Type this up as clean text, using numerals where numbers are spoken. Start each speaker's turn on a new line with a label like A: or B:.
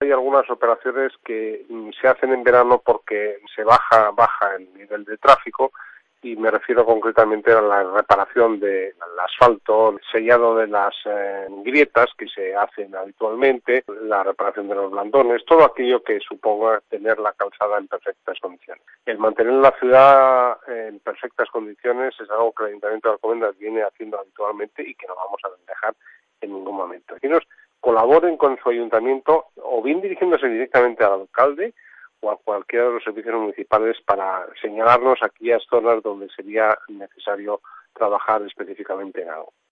A: Hay algunas operaciones que se hacen en verano porque se baja el nivel de tráfico, y me refiero concretamente a la reparación del asfalto, el sellado de las grietas que se hacen habitualmente, la reparación de los blandones, todo aquello que suponga tener la calzada en perfectas condiciones. El mantener la ciudad en perfectas condiciones es algo que el Ayuntamiento de Alcobendas viene haciendo habitualmente y que no vamos a dejar en ningún momento. Vecinos, colaboren con su ayuntamiento, o bien dirigiéndose directamente al alcalde o a cualquiera de los servicios municipales, para señalarnos aquellas zonas donde sería necesario trabajar específicamente en algo.